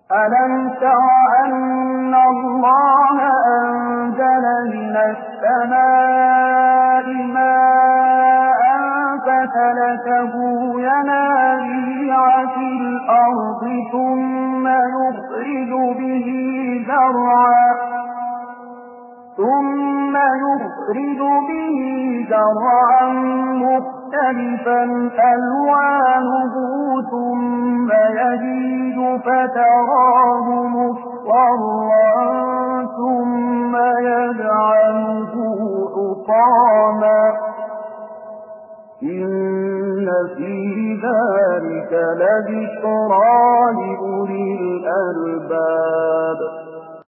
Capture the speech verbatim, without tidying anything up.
ألم تر أن الله أنزل من السماء ماء فسلكه ينابيع في الأرض ثم يخرج به زرعا ثم يخرج به زرعا مختلفا ألوانه ثم يهيج فتراه مصفرا ثم يجعله حطاما إن في ذلك لذكرى لأولي الألباب